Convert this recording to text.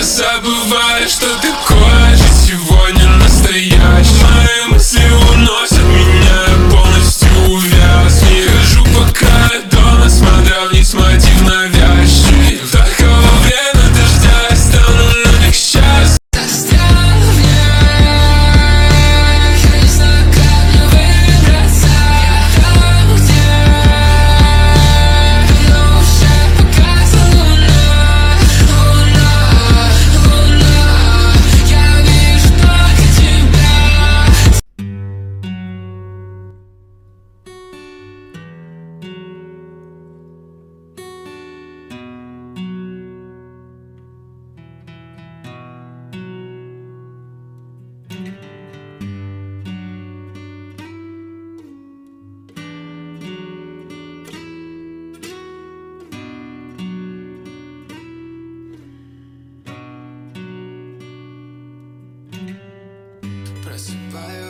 забываю, что такое жить сегодня настоящий. Мои мысли уносят меня, полностью увяз. Не хожу пока дома, смотря вниз, мотив навязчивый. Только во время дождя я стану навек счастлив. Просыпаю